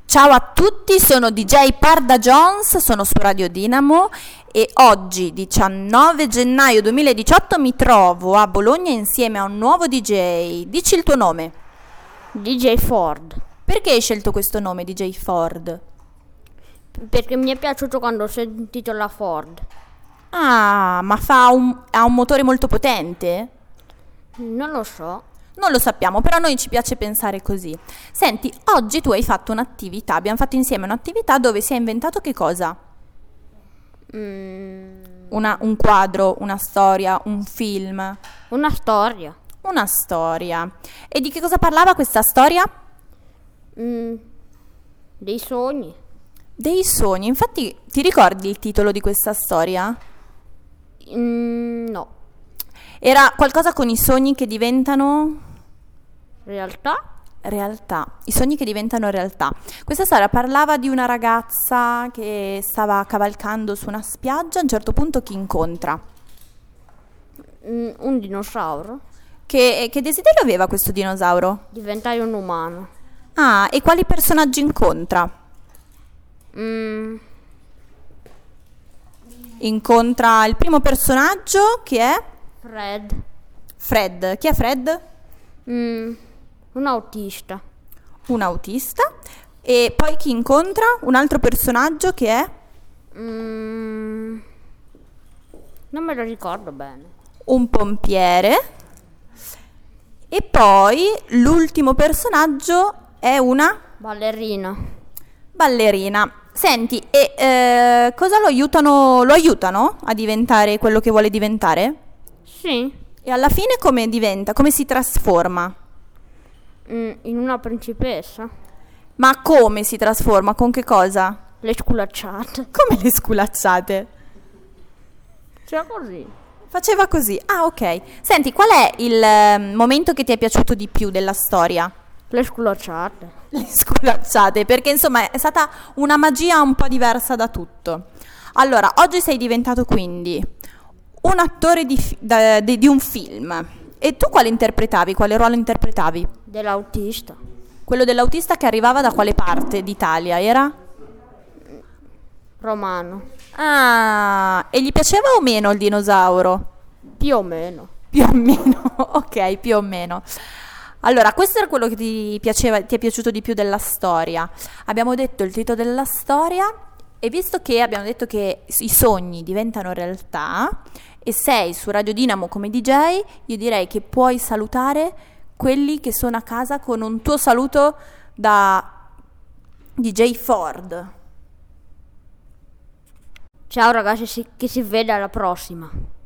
Ciao a tutti, sono DJ Parda Jones, sono su Radio Dinamo e oggi, 19 gennaio 2018, mi trovo a Bologna insieme a un nuovo DJ. Dici il tuo nome. DJ Ford. Perché hai scelto questo nome, DJ Ford? Perché mi è piaciuto quando ho sentito la Ford. Ah, ma ha un motore molto potente? Non lo so. Non lo sappiamo, però a noi ci piace pensare così. Senti, oggi tu hai fatto un'attività, abbiamo fatto insieme un'attività dove si è inventato che cosa? Un quadro, una storia, un film. Una storia. Una storia. E di che cosa parlava questa storia? Dei sogni. Dei sogni. Infatti, ti ricordi il titolo di questa storia? No. Era qualcosa con i sogni che diventano realtà. I sogni che diventano realtà. Questa storia parlava di una ragazza che stava cavalcando su una spiaggia. A un certo punto chi incontra? Un dinosauro. Che desiderio aveva questo dinosauro? Diventare un umano. Ah, e quali personaggi incontra? Incontra il primo personaggio che è? Fred. Chi è Fred? Un autista. Un autista. E poi chi incontra? Un altro personaggio che è? Non me lo ricordo bene. Un pompiere. E poi l'ultimo personaggio è una? Ballerina. Senti, e cosa lo aiutano? Lo aiutano a diventare quello che vuole diventare? Sì. E alla fine come diventa? Come si trasforma? In una principessa. Ma come si trasforma? Con che cosa? Le sculacciate. Come le sculacciate? Cioè così. Faceva così. Ah, ok. Senti, qual è il momento che ti è piaciuto di più della storia? Le sculacciate. Le sculacciate, perché insomma è stata una magia un po' diversa da tutto. Allora, oggi sei diventato quindi un attore di un film. E tu quale interpretavi? Quale ruolo interpretavi? Dell'autista. Quello dell'autista che arrivava da quale parte d'Italia? Era? Romano. Ah, e gli piaceva o meno il dinosauro? Più o meno. Più o meno, ok, più o meno. Allora, questo era quello che ti è piaciuto di più della storia. Abbiamo detto il titolo della storia e visto che abbiamo detto che i sogni diventano realtà e sei su Radio Dinamo come DJ, io direi che puoi salutare quelli che sono a casa con un tuo saluto da DJ Ford. Ciao ragazzi, che si vede alla prossima.